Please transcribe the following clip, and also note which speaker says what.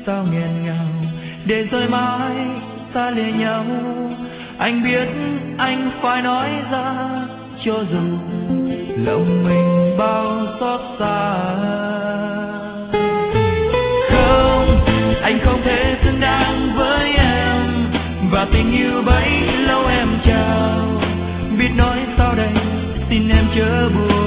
Speaker 1: sao nghẹn ngào để rồi mãi xa lìa nhau. Anh biết anh phải nói ra cho dù lòng mình bao xót xa. Không, anh không thể xứng đáng với em, và tình yêu bấy lâu em trao. Biết nói sao đây, xin em chớ buồn.